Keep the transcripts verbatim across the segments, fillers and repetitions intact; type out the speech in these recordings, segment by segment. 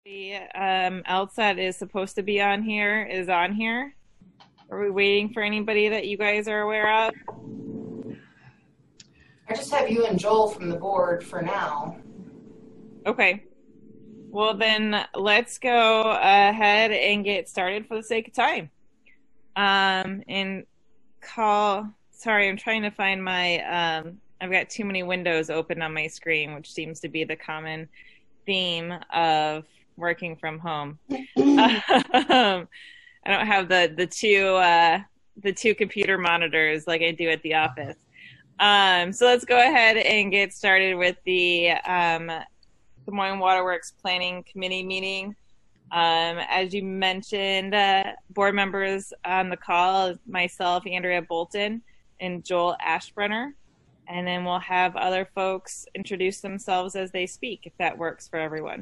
Um, else that is supposed to be on here is on here. Are we waiting for anybody that you guys are aware of? I just have you and Joel from the board for now. Okay. Well, then let's go ahead and get started for the sake of time. Um, and call, sorry, I'm trying to find my, um, I've got too many windows open on my screen, which seems to be the common theme of working from home. um, I don't have the, the two, uh, the two computer monitors like I do at the office. Um, so let's go ahead and get started with the, um, Des Moines Waterworks Planning Committee meeting. Um, as you mentioned, uh, board members on the call, myself, Andrea Bolton, and Joel Ashbrunner. And then we'll have other folks introduce themselves as they speak, if that works for everyone.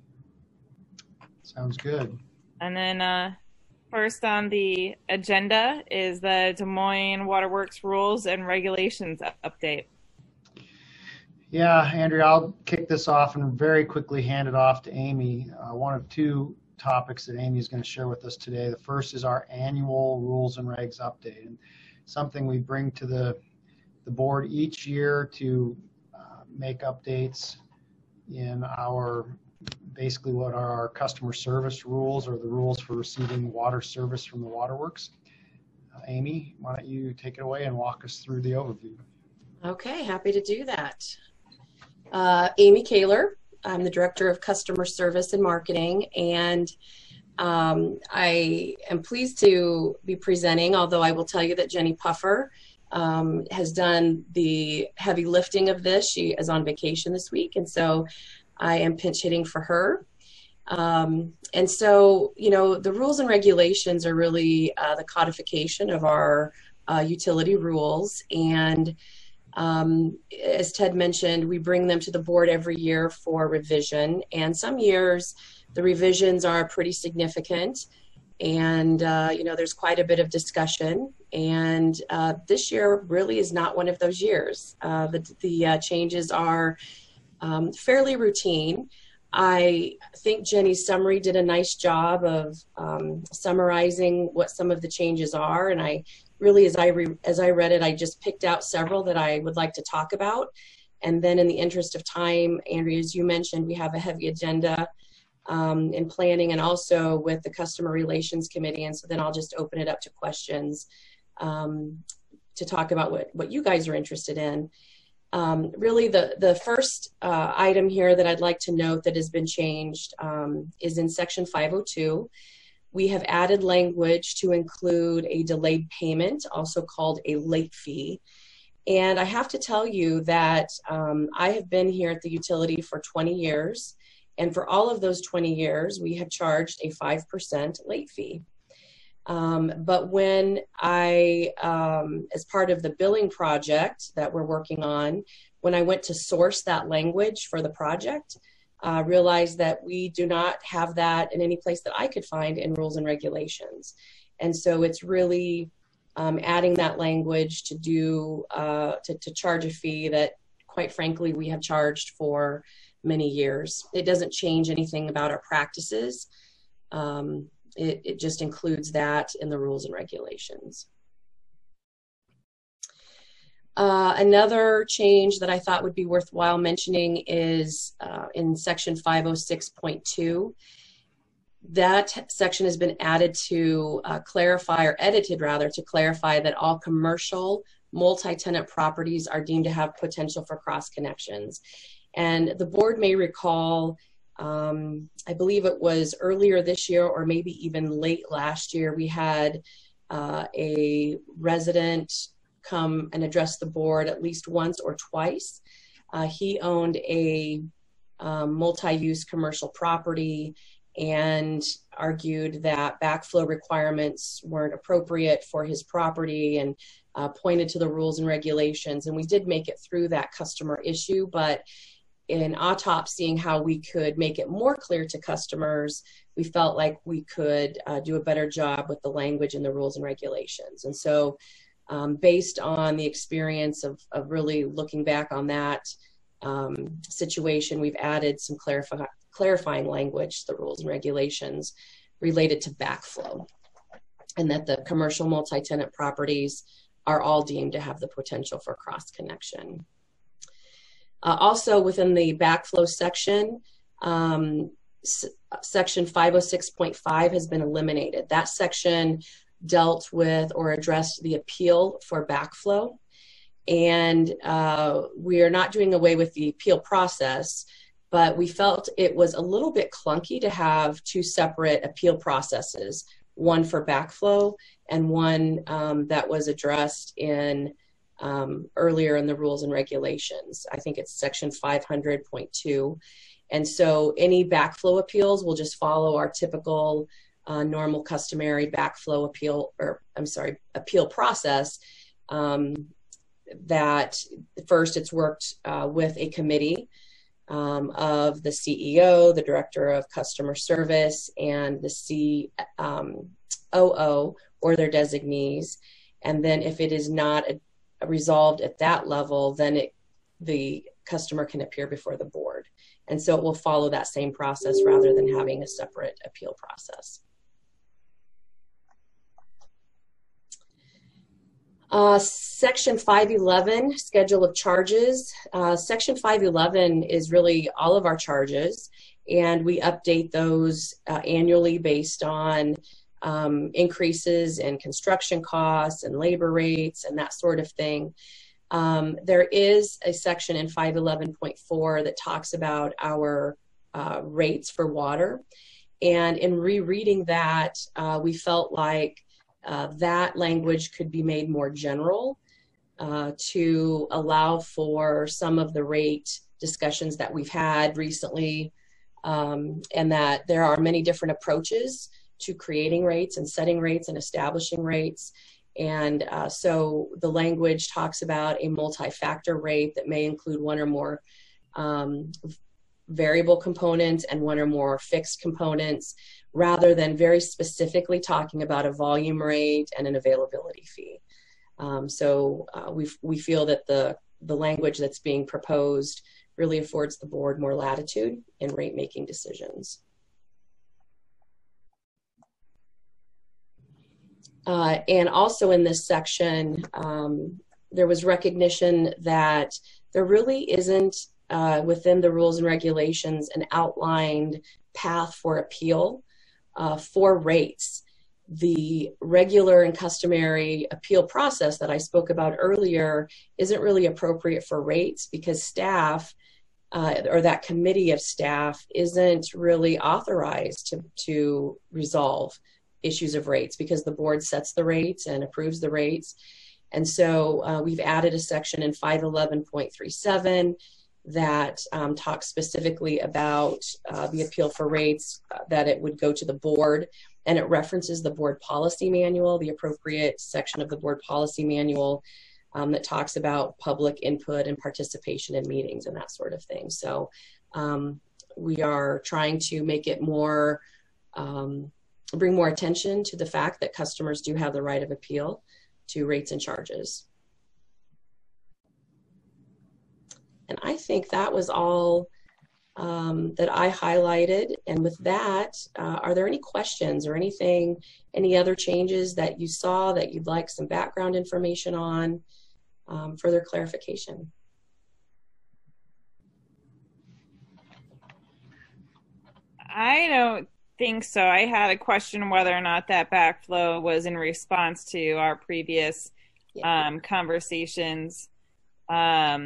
Sounds good. And then uh, first on the agenda is the Des Moines Waterworks Rules and Regulations update. Yeah, Andrea, I'll kick this off and very quickly hand it off to Amy. Uh, one of two topics that Amy is going to share with us today. The first is our annual rules and regs update, and something we bring to the, the board each year to uh, make updates in our, basically what are our customer service rules or the rules for receiving water service from the waterworks. Uh, Amy, why don't you take it away and walk us through the overview. Okay, happy to do that. Uh, Amy Kaler, I'm the Director of Customer Service and Marketing, and um, I am pleased to be presenting, although I will tell you that Jenny Puffer um, has done the heavy lifting of this. She is on vacation this week, and so I am pinch hitting for her. Um, and so, you know, the rules and regulations are really uh, the codification of our uh, utility rules, and Um, as Ted mentioned, we bring them to the board every year for revision, and some years the revisions are pretty significant, and uh, you know, there's quite a bit of discussion, and uh, this year really is not one of those years. Uh, the the uh, changes are um, fairly routine. I think Jenny's summary did a nice job of um, summarizing what some of the changes are, and I really, as I, re as I read it, I just picked out several that I would like to talk about. And then in the interest of time, Andrea, as you mentioned, we have a heavy agenda um, in planning and also with the Customer Relations Committee. And so then I'll just open it up to questions um, to talk about what, what you guys are interested in. Um, really, the, the first uh, item here that I'd like to note that has been changed um, is in Section five oh two. We have added language to include a delayed payment, also called a late fee. And I have to tell you that um, I have been here at the utility for twenty years. And for all of those twenty years, we have charged a five percent late fee. Um, but when I, um, as part of the billing project that we're working on, when I went to source that language for the project, Uh, realized that we do not have that in any place that I could find in rules and regulations. And so it's really um, adding that language to do, uh, to, to charge a fee that, quite frankly, we have charged for many years. It doesn't change anything about our practices. Um, it, it just includes that in the rules and regulations. Uh, another change that I thought would be worthwhile mentioning is uh, in section five oh six point two. That section has been added to uh, clarify, or edited rather, to clarify that all commercial multi-tenant properties are deemed to have potential for cross connections. And the board may recall, um, I believe it was earlier this year or maybe even late last year, we had uh, a resident come and address the board at least once or twice. Uh, he owned a um, multi-use commercial property and argued that backflow requirements weren't appropriate for his property, and uh, pointed to the rules and regulations. And we did make it through that customer issue, but in autopsying how we could make it more clear to customers, we felt like we could uh, do a better job with the language in the rules and regulations. And so Um, based on the experience of, of really looking back on that, um, situation, we've added some clarify, clarifying language to the rules and regulations related to backflow, and that the commercial multi-tenant properties are all deemed to have the potential for cross connection. Uh, also within the backflow section, um, s section five oh six point five has been eliminated. That section dealt with or addressed the appeal for backflow. And uh, we are not doing away with the appeal process, but we felt it was a little bit clunky to have two separate appeal processes, one for backflow and one um, that was addressed in um, earlier in the rules and regulations. I think it's section five hundred point two. And so any backflow appeals will just follow our typical uh, normal customary backflow appeal, or I'm sorry, appeal process. Um, that first it's worked uh, with a committee um, of the C E O, the Director of Customer Service, and the C O O or their designees. And then if it is not a, a resolved at that level, then it, the customer can appear before the board. And so it will follow that same process rather than having a separate appeal process. Uh, section five eleven, schedule of charges. Uh, section five eleven is really all of our charges, and we update those uh, annually based on um, increases in construction costs and labor rates and that sort of thing. Um, there is a section in five eleven point four that talks about our uh, rates for water, and in rereading that, uh, we felt like Uh, that language could be made more general uh, to allow for some of the rate discussions that we've had recently, um, and that there are many different approaches to creating rates and setting rates and establishing rates. And uh, so the language talks about a multi-factor rate that may include one or more um, variable components and one or more fixed components, rather than very specifically talking about a volume rate and an availability fee. Um, so uh, we we feel that the, the language that's being proposed really affords the board more latitude in rate making decisions. Uh, and also in this section, um, there was recognition that there really isn't uh, within the rules and regulations an outlined path for appeal Uh, for rates. The regular and customary appeal process that I spoke about earlier isn't really appropriate for rates because staff uh, or that committee of staff isn't really authorized to, to resolve issues of rates because the board sets the rates and approves the rates. And so uh, we've added a section in five eleven point thirty-seven that um, talks specifically about uh, the appeal for rates, uh, that it would go to the board, and it references the board policy manual, the appropriate section of the board policy manual um, that talks about public input and participation in meetings and that sort of thing. So um, we are trying to make it more, um, bring more attention to the fact that customers do have the right of appeal to rates and charges. And I think that was all um, that I highlighted. And with that, uh, are there any questions or anything, any other changes that you saw that you'd like some background information on, um, further clarification? I don't think so. I had a question whether or not that backflow was in response to our previous yeah. um, conversations. Um,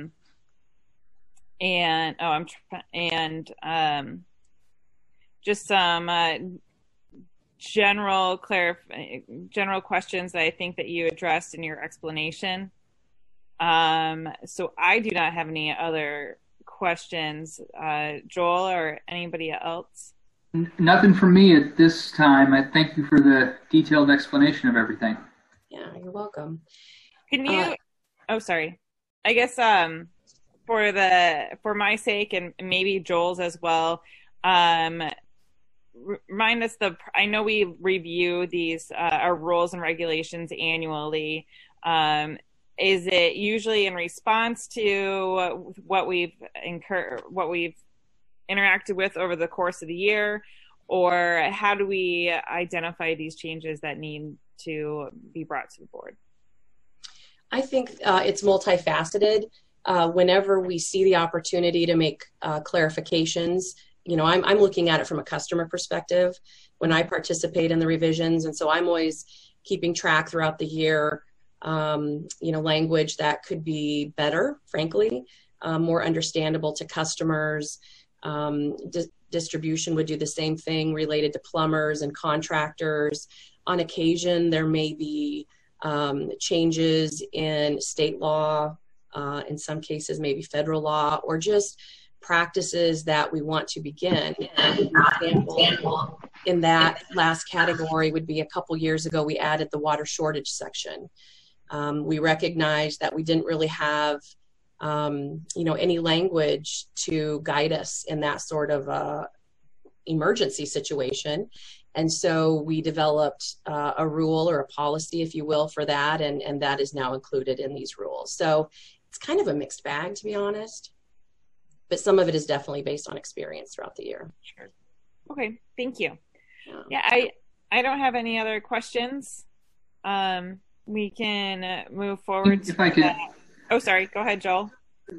And oh, I'm trying and um, just some uh, general clarif- general questions that I think that you addressed in your explanation. Um, so I do not have any other questions. Uh, Joel or anybody else? Nothing from me at this time. I thank you for the detailed explanation of everything. Yeah, you're welcome. Can you? Uh, oh, sorry. I guess. Um, For the for my sake and maybe Joel's as well, um, remind us the. I know we review these uh, our rules and regulations annually. Um, is it usually in response to what we've incur, what we've interacted with over the course of the year, or how do we identify these changes that need to be brought to the board? I think uh, it's multifaceted. Uh, whenever we see the opportunity to make uh, clarifications, you know, I'm, I'm looking at it from a customer perspective when I participate in the revisions. And so I'm always keeping track throughout the year, um, you know, language that could be better, frankly, uh, more understandable to customers. Um, di- distribution would do the same thing related to plumbers and contractors. On occasion, there may be um, changes in state law, uh, in some cases, maybe federal law, or just practices that we want to begin. An example in that last category would be a couple years ago, we added the water shortage section. Um, we recognized that we didn't really have um, you know, any language to guide us in that sort of uh, emergency situation. And so we developed uh, a rule or a policy, if you will, for that, and, and that is now included in these rules. So it's kind of a mixed bag, to be honest, but some of it is definitely based on experience throughout the year. Sure. Okay, thank you. Yeah, yeah I, I don't have any other questions. Um, we can move forward. If I could... That. Oh, sorry. Go ahead, Joel.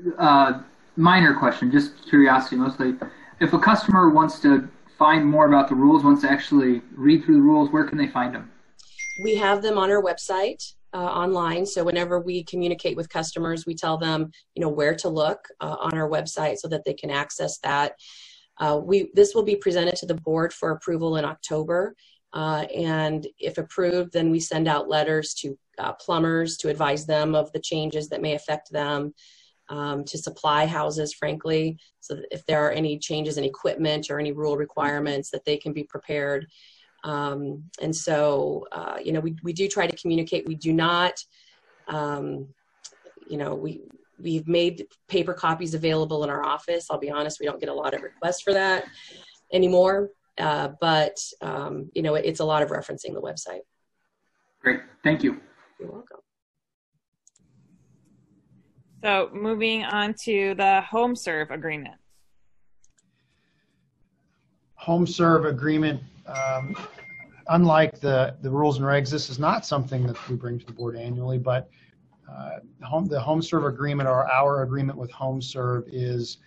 Uh, minor question, just curiosity mostly. If a customer wants to find more about the rules, wants to actually read through the rules, where can they find them? We have them on our website uh, online. So whenever we communicate with customers, we tell them, you know, where to look uh, on our website so that they can access that. Uh, we this will be presented to the board for approval in October. Uh, and if approved, then we send out letters to uh, plumbers to advise them of the changes that may affect them, um, to supply houses, frankly, so that if there are any changes in equipment or any rule requirements, that they can be prepared. Um, and so, uh, you know, we, we do try to communicate. We do not, um, you know, we, we've made paper copies available in our office. I'll be honest, we don't get a lot of requests for that anymore. Uh, but, um, you know, it, it's a lot of referencing the website. Great. Thank you. You're welcome. So moving on to the HomeServe agreement. HomeServe agreement, um, unlike the, the rules and regs, this is not something that we bring to the board annually, but uh, home, the HomeServe agreement, or our agreement with HomeServe, is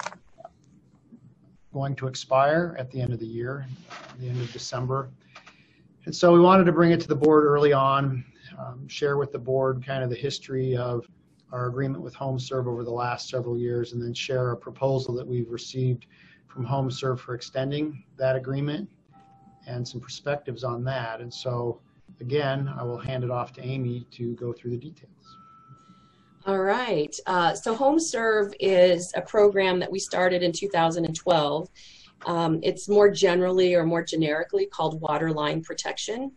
going to expire at the end of the year, the end of December. And so we wanted to bring it to the board early on, um, share with the board kind of the history of our agreement with HomeServe over the last several years, and then share a proposal that we've received from HomeServe for extending that agreement and some perspectives on that. And so again, I will hand it off to Amy to go through the details. All right. Uh, so HomeServe is a program that we started in two thousand twelve. Um, it's more generally or more generically called water line protection.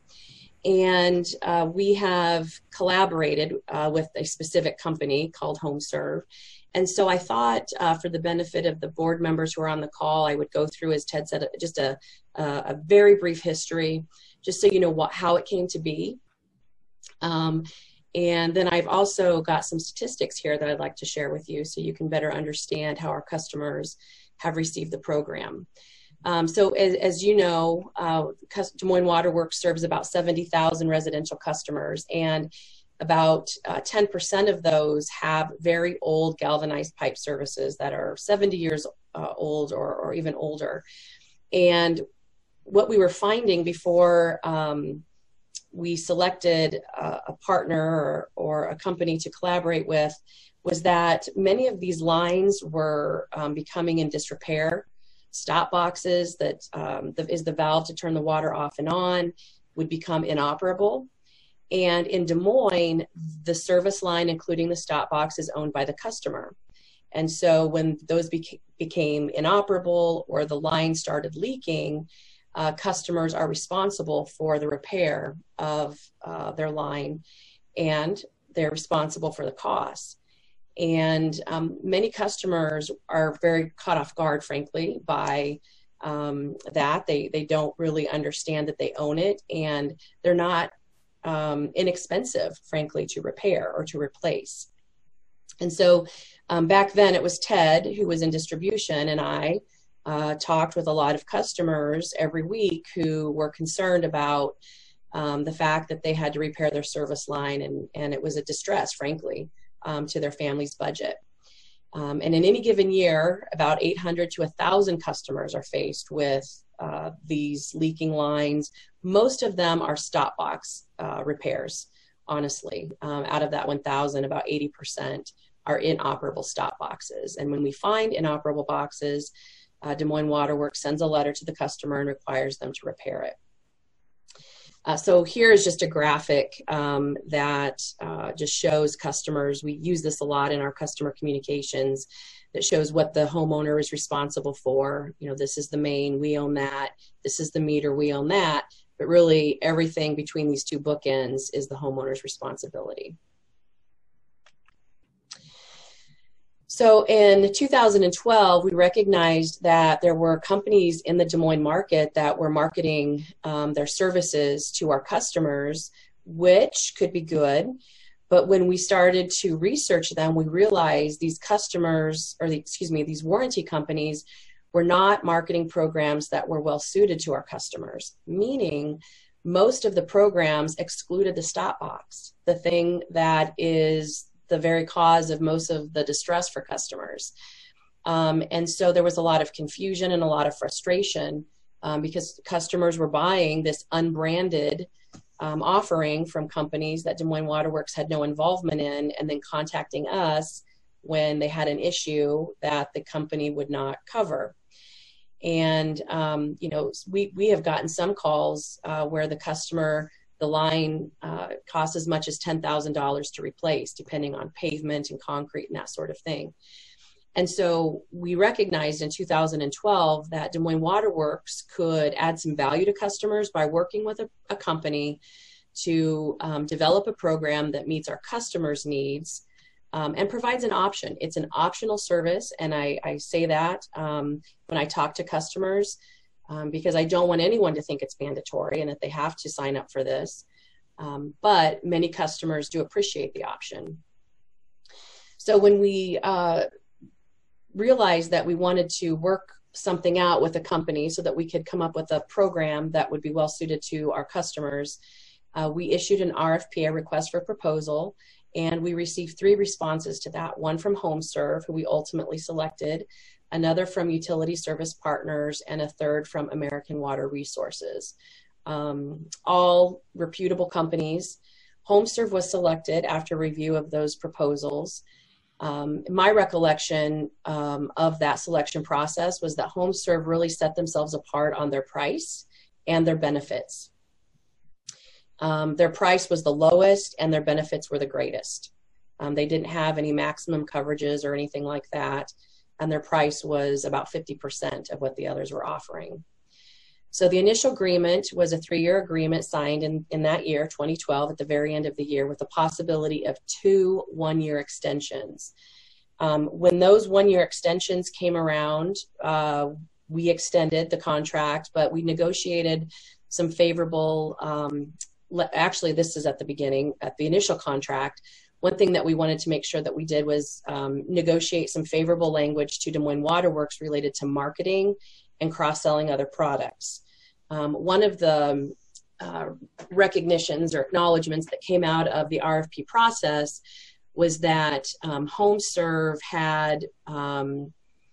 And uh, we have collaborated uh, with a specific company called HomeServe. And so I thought uh, for the benefit of the board members who are on the call, I would go through, as Ted said, just a, a, a very brief history, just so you know what, how it came to be. Um, And then I've also got some statistics here that I'd like to share with you so you can better understand how our customers have received the program. Um, so as, as you know, uh, Des Moines Water Works serves about seventy thousand residential customers, and about uh, ten percent of those have very old galvanized pipe services that are seventy years uh, old or, or even older. And what we were finding before um, we selected a, a partner or, or a company to collaborate with was that many of these lines were um, becoming in disrepair. Stop boxes that um, the, is the valve to turn the water off and on would become inoperable. And in Des Moines, the service line, including the stop box, is owned by the customer. And so when those beca- became inoperable or the line started leaking, uh, customers are responsible for the repair of uh, their line, and they're responsible for the costs. And um, many customers are very caught off guard, frankly, by um, that. They, they don't really understand that they own it, and they're not um, inexpensive, frankly, to repair or to replace. And so um, back then it was Ted, who was in distribution, and I uh, talked with a lot of customers every week who were concerned about um, the fact that they had to repair their service line, and, and it was a distress, frankly, um, to their family's budget. Um, and in any given year, about eight hundred to one thousand customers are faced with uh, these leaking lines. Most of them are stop box uh, repairs, honestly. Um, out of that one thousand, about eighty percent are inoperable stop boxes. And when we find inoperable boxes, uh, Des Moines Waterworks sends a letter to the customer and requires them to repair it. Uh, so here is just a graphic um, that uh, just shows customers. We use this a lot in our customer communications, that shows what the homeowner is responsible for. You know, this is the main, we own that. This is the meter, we own that. But really everything between these two bookends is the homeowner's responsibility. So in two thousand twelve, we recognized that there were companies in the Des Moines market that were marketing um, their services to our customers, which could be good. But when we started to research them, we realized these customers, or the, excuse me, these warranty companies were not marketing programs that were well suited to our customers, meaning most of the programs excluded the stop box, the thing that is the very cause of most of the distress for customers. Um, and so there was a lot of confusion and a lot of frustration um, because customers were buying this unbranded um, offering from companies that Des Moines Waterworks had no involvement in, and then contacting us when they had an issue that the company would not cover. And, um, you know, we, we have gotten some calls uh, where the customer, the line uh, costs as much as ten thousand dollars to replace, depending on pavement and concrete and that sort of thing. And so we recognized in two thousand twelve that Des Moines Waterworks could add some value to customers by working with a, a company to um, develop a program that meets our customers' needs um, and provides an option. It's an optional service, and I, I say that um, when I talk to customers, Um, because I don't want anyone to think it's mandatory and that they have to sign up for this. Um, but many customers do appreciate the option. So when we uh, realized that we wanted to work something out with a company so that we could come up with a program that would be well suited to our customers, uh, we issued an R F P, a request for proposal, and we received three responses to that. One from HomeServe, who we ultimately selected, another from Utility Service Partners, and a third from American Water Resources. Um, all reputable companies. HomeServe was selected after review of those proposals. Um, my recollection um, of that selection process was that HomeServe really set themselves apart on their price and their benefits. Um, their price was the lowest and their benefits were the greatest. Um, they didn't have any maximum coverages or anything like that, and their price was about fifty percent of what the others were offering. So the initial agreement was a three-year agreement signed in, in that year, twenty twelve, at the very end of the year, with the possibility of two one-year extensions. Um, when those one-year extensions came around, uh, we extended the contract, but we negotiated some favorable, um, actually this is at the beginning, at the initial contract. One thing that we wanted to make sure that we did was um, negotiate some favorable language to Des Moines Waterworks related to marketing and cross-selling other products. Um, one of the uh, recognitions or acknowledgments that came out of the R F P process was that um, HomeServe had um,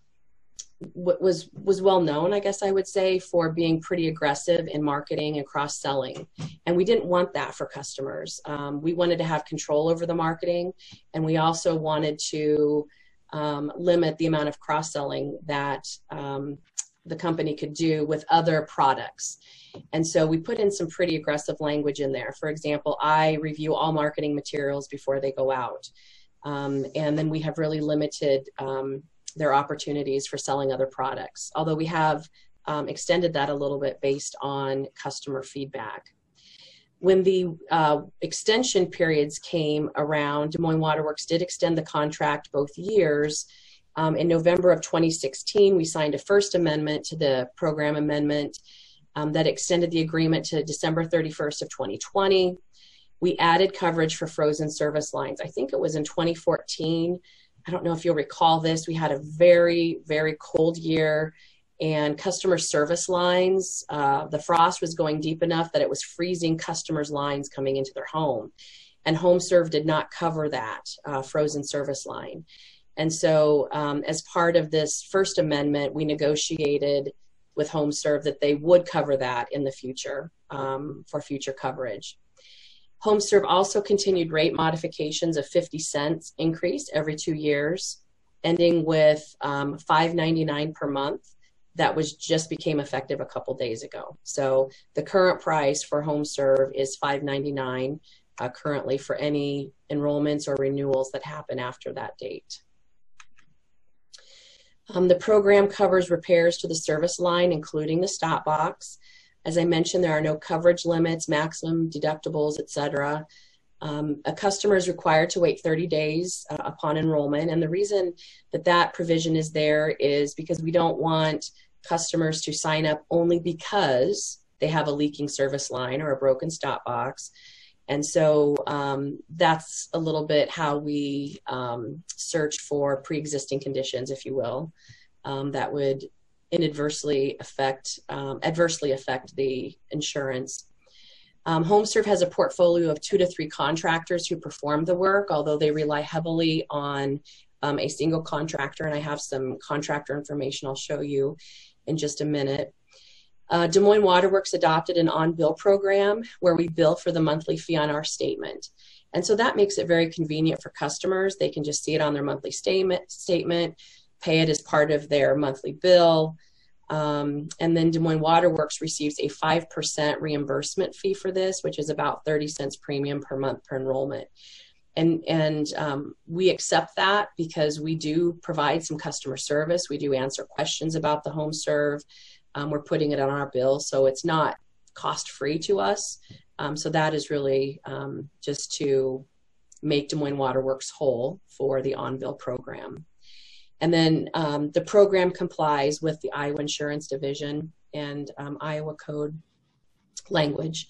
was was well known, I guess I would say, for being pretty aggressive in marketing and cross-selling, and we didn't want that for customers. Um, we wanted to have control over the marketing, and we also wanted to um, limit the amount of cross-selling that um, the company could do with other products. And so we put in some pretty aggressive language in there. For example, I review all marketing materials before they go out, um, and then we have really limited um, their opportunities for selling other products, although we have um, extended that a little bit based on customer feedback. When the uh, extension periods came around, Des Moines Waterworks did extend the contract both years. Um, in November of twenty sixteen, we signed a first amendment to the program amendment um, that extended the agreement to December thirty-first of twenty twenty. we added coverage for frozen service lines. I think it was in twenty fourteen. I don't know if you'll recall this. We had a very, very cold year, and customer service lines, uh, the frost was going deep enough that it was freezing customers' lines coming into their home. And HomeServe did not cover that uh, frozen service line. And so um, as part of this first amendment, we negotiated with HomeServe that they would cover that in the future um, for future coverage. HomeServe also continued rate modifications of fifty cents increase every two years, ending with um, five ninety-nine per month. That was just became effective a couple days ago. So the current price for HomeServe is five ninety-nine uh, currently for any enrollments or renewals that happen after that date. Um, the program covers repairs to the service line, including the stop box. As I mentioned, there are no coverage limits, maximum deductibles, et cetera. Um, a customer is required to wait thirty days uh, upon enrollment. And the reason that that provision is there is because we don't want customers to sign up only because they have a leaking service line or a broken stop box. And so um, that's a little bit how we um, search for pre-existing conditions, if you will, um, that would inadvertently affect, um, adversely affect the insurance. Um, HomeServe has a portfolio of two to three contractors who perform the work, although they rely heavily on um, a single contractor, and I have some contractor information I'll show you in just a minute. Uh, Des Moines Waterworks adopted an on-bill program where we bill for the monthly fee on our statement. And so that makes it very convenient for customers. They can just see it on their monthly statement, statement pay it as part of their monthly bill. Um, and then Des Moines Waterworks receives a five percent reimbursement fee for this, which is about thirty cents premium per month per enrollment. And, and um, we accept that because we do provide some customer service. We do answer questions about the HomeServe. Um, we're putting it on our bill, so it's not cost-free to us. Um, so that is really um, just to make Des Moines Waterworks whole for the on-bill program. And then um, the program complies with the Iowa Insurance Division and um, Iowa Code language.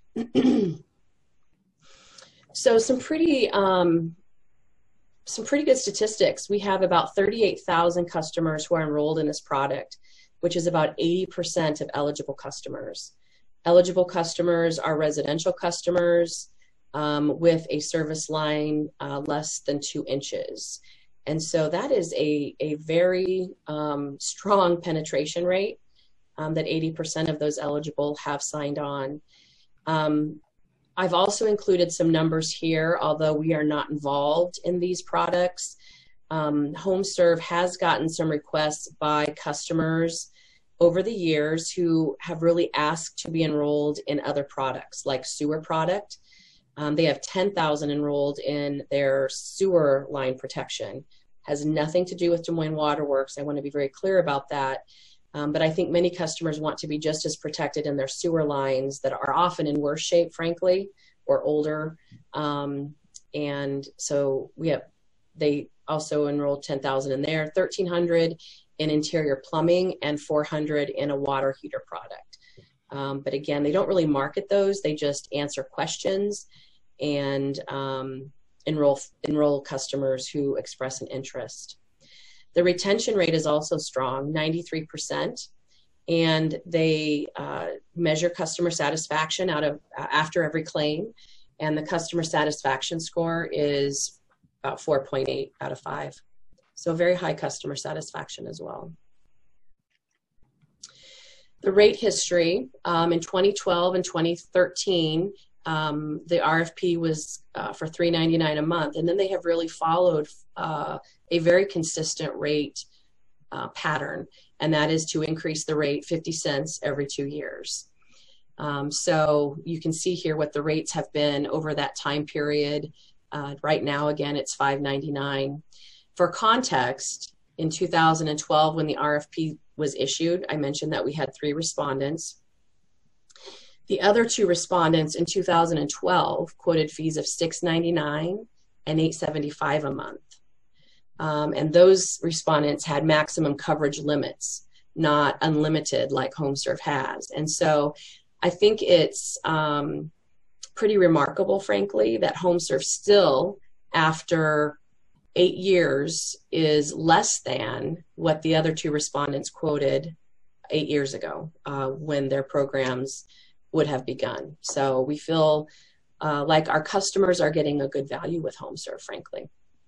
So some pretty, um, some pretty good statistics. We have about thirty-eight thousand customers who are enrolled in this product, which is about eighty percent of eligible customers. Eligible customers are residential customers um, with a service line uh, less than two inches. And so that is a, a very um, strong penetration rate um, that eighty percent of those eligible have signed on. Um, I've also included some numbers here, although we are not involved in these products. Um, HomeServe has gotten some requests by customers over the years who have really asked to be enrolled in other products like sewer product. Um, they have ten thousand enrolled in their sewer line protection. Has nothing to do with Des Moines Waterworks. I want to be very clear about that. Um, but I think many customers want to be just as protected in their sewer lines that are often in worse shape, frankly, or older. Um, and so we have, they also enrolled ten thousand in there, thirteen hundred in interior plumbing, and four hundred in a water heater product. Um, but again, they don't really market those. They just answer questions and um, enroll, enroll customers who express an interest. The retention rate is also strong, ninety-three percent, and they uh, measure customer satisfaction out of uh, after every claim, and the customer satisfaction score is about four point eight out of five. So very high customer satisfaction as well. The rate history, um, in twenty twelve and twenty thirteen, um, the R F P was uh, for three ninety-nine a month, and then they have really followed uh, a very consistent rate uh, pattern, and that is to increase the rate fifty cents every two years. Um, so you can see here what the rates have been over that time period. Uh, right now, again, it's five ninety-nine. For context, in two thousand twelve, when the R F P was issued, I mentioned that we had three respondents. The other two respondents in two thousand twelve quoted fees of six ninety-nine and eight seventy-five a month. Um, and those respondents had maximum coverage limits, not unlimited like HomeServe has. And so I think it's um, pretty remarkable, frankly, that HomeServe still, after eight years, is less than what the other two respondents quoted eight years ago uh, when their programs would have begun. So we feel uh, like our customers are getting a good value with HomeServe, frankly.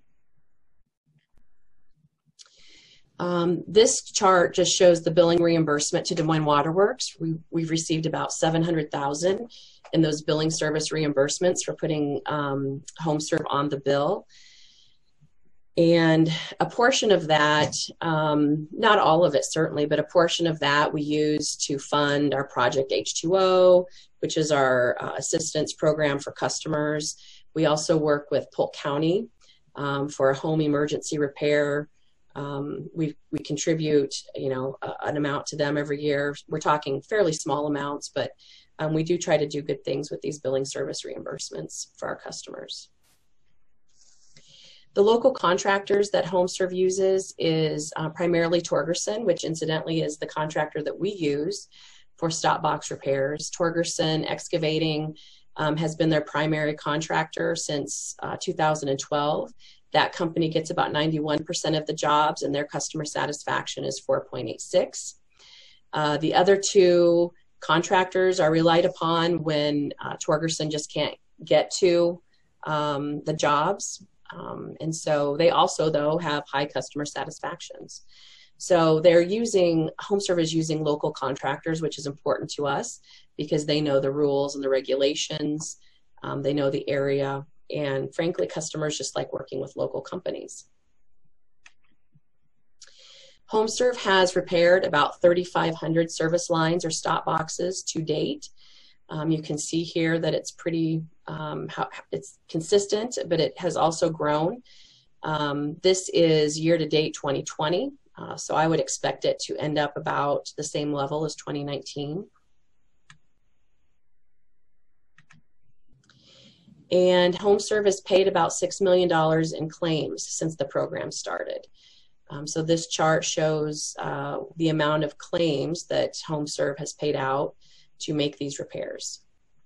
Um, this chart just shows the billing reimbursement to Des Moines Waterworks. We, we've received about seven hundred thousand dollars in those billing service reimbursements for putting um, HomeServe on the bill. And a portion of that, um, not all of it certainly, but a portion of that we use to fund our Project H two O, which is our uh, assistance program for customers. We also work with Polk County um, for a home emergency repair. Um, we, we contribute, you know, a, an amount to them every year. We're talking fairly small amounts, but um, we do try to do good things with these billing service reimbursements for our customers. The local contractors that HomeServe uses is uh, primarily Torgerson, which incidentally is the contractor that we use for stop box repairs. Torgerson Excavating um, has been their primary contractor since uh, two thousand twelve. That company gets about ninety-one percent of the jobs, and their customer satisfaction is four point eight six. Uh, the other two contractors are relied upon when uh, Torgerson just can't get to um, the jobs. Um, and so they also, though, have high customer satisfactions. So they're using, HomeServe is using local contractors, which is important to us because they know the rules and the regulations, um, they know the area, and frankly, customers just like working with local companies. HomeServe has repaired about thirty-five hundred service lines or stop boxes to date. Um, you can see here that it's pretty, um, how, it's consistent, but it has also grown. Um, this is year-to-date twenty twenty, uh, so I would expect it to end up about the same level as twenty nineteen. And HomeServe has paid about six million dollars in claims since the program started. Um, so this chart shows uh, the amount of claims that HomeServe has paid out to make these repairs.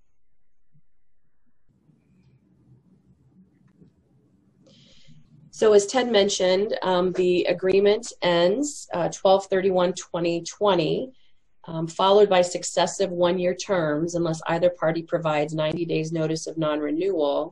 So as Ted mentioned, um, the agreement ends uh, twelve thirty-one twenty twenty, um, followed by successive one-year terms unless either party provides ninety days notice of non-renewal.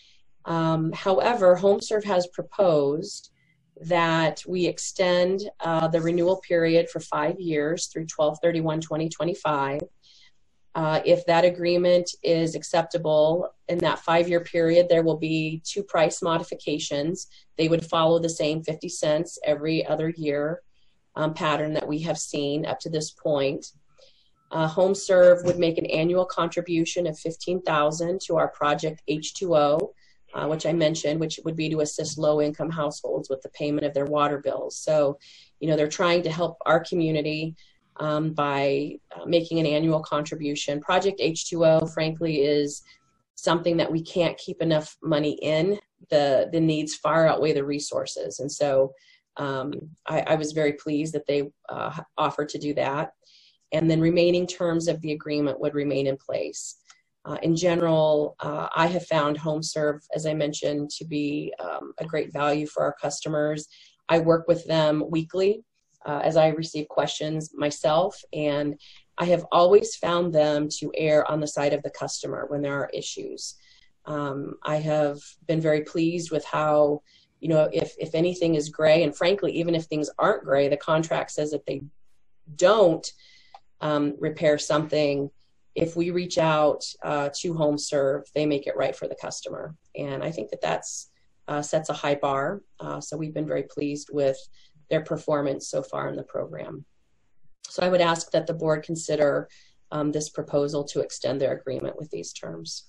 Um, however, HomeServe has proposed that we extend uh, the renewal period for five years through twelve thirty-one twenty twenty-five. Uh, if that agreement is acceptable in that five-year period, there will be two price modifications. They would follow the same fifty cents every other year um, pattern that we have seen up to this point. Uh, HomeServe would make an annual contribution of fifteen thousand dollars to our Project H two O, uh, which I mentioned, which would be to assist low-income households with the payment of their water bills. So, you know, they're trying to help our community Um, by uh, making an annual contribution. Project H two O, frankly, is something that we can't keep enough money in. The, the needs far outweigh the resources. And so um, I, I was very pleased that they uh, offered to do that. And then remaining terms of the agreement would remain in place. Uh, in general, uh, I have found HomeServe, as I mentioned, to be um, a great value for our customers. I work with them weekly Uh, as I receive questions myself, and I have always found them to err on the side of the customer when there are issues. Um, I have been very pleased with how, you know, if, if anything is gray, and frankly, even if things aren't gray, the contract says that they don't um, repair something, if we reach out uh, to HomeServe, they make it right for the customer. And I think that that's uh, sets a high bar. Uh, so we've been very pleased with their performance so far in the program. So I would ask that the board consider um, this proposal to extend their agreement with these terms.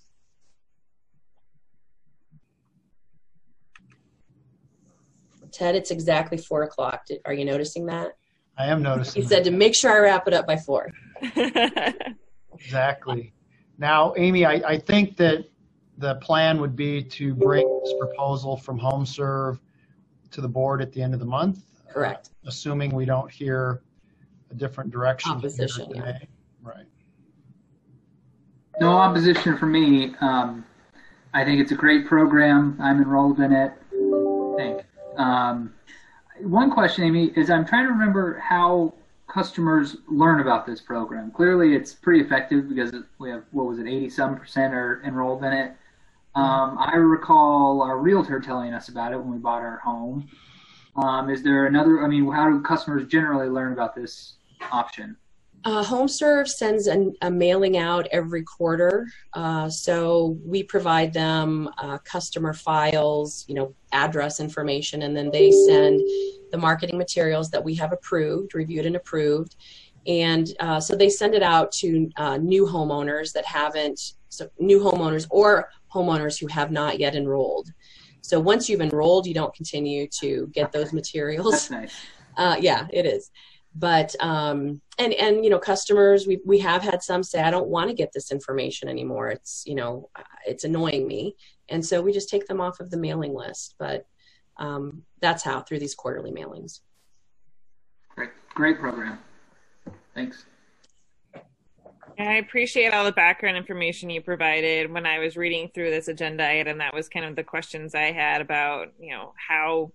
Ted, it's exactly four o'clock. Are you noticing that? I am noticing. He said to make sure I wrap it up by four. Exactly. Now, Amy, I, I think that the plan would be to bring this proposal from HomeServe to the board at the end of the month. Correct. Uh, assuming we don't hear a different direction. Opposition, today. Right. No, no opposition from me. Um, I think it's a great program. I'm enrolled in it. I think. Um, one question, Amy, is I'm trying to remember how customers learn about this program. Clearly, it's pretty effective because we have, what was it, eighty some percent are enrolled in it. Um, I recall our realtor telling us about it when we bought our home. Um, is there another, I mean, how do customers generally learn about this option? Uh, HomeServe sends an, a mailing out every quarter. Uh, so we provide them uh, customer files, you know, address information, and then they send the marketing materials that we have approved, reviewed and approved. And uh, so they send it out to uh, new homeowners that haven't, so new homeowners or homeowners who have not yet enrolled. So once you've enrolled, you don't continue to get those materials. That's nice. Uh, yeah, it is. But, um, and, and, you know, customers, we, we have had some say, I don't want to get this information anymore. It's, you know, it's annoying me. And so we just take them off of the mailing list. But um, that's how, through these quarterly mailings. Great, great program. Thanks. And I appreciate all the background information you provided. When I was reading through this agenda item, that was kind of the questions I had about, you know, how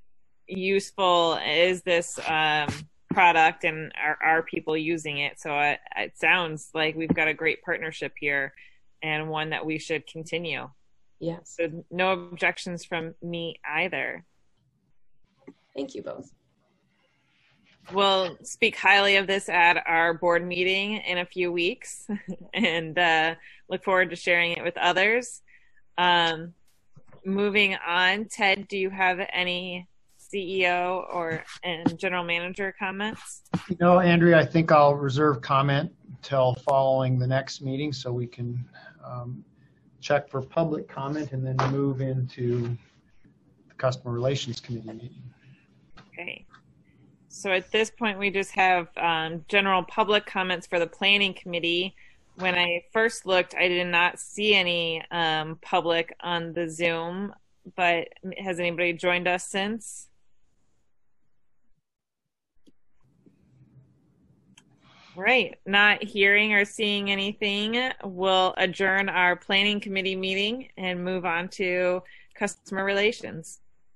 useful is this um, product and are, are people using it? So it, it sounds like we've got a great partnership here and one that we should continue. Yes. So no objections from me either. Thank you both. We'll speak highly of this at our board meeting in a few weeks and uh, look forward to sharing it with others. Um, moving on, Ted, do you have any C E O or and general manager comments? No, Andrea, I think I'll reserve comment until following the next meeting so we can um, check for public comment and then move into the Customer Relations Committee meeting. Okay. So at this point, we just have um, general public comments for the Planning Committee. When I first looked, I did not see any um, public on the Zoom, but has anybody joined us since? Right, not hearing or seeing anything, we'll adjourn our Planning Committee meeting and move on to Customer Relations.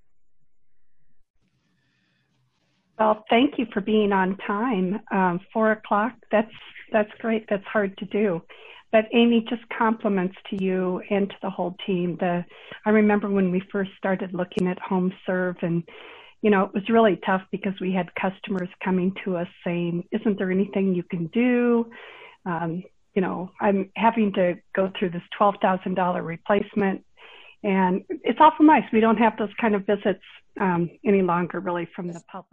Well, thank you for being on time. Um, four o'clock, that's, that's great. That's hard to do. But Amy, just compliments to you and to the whole team. The, I remember when we first started looking at HomeServe, and, you know, it was really tough because we had customers coming to us saying, isn't there anything you can do? Um, you know, I'm having to go through this twelve thousand dollar replacement. And it's awful nice. We don't have those kind of visits um, any longer, really, from the public.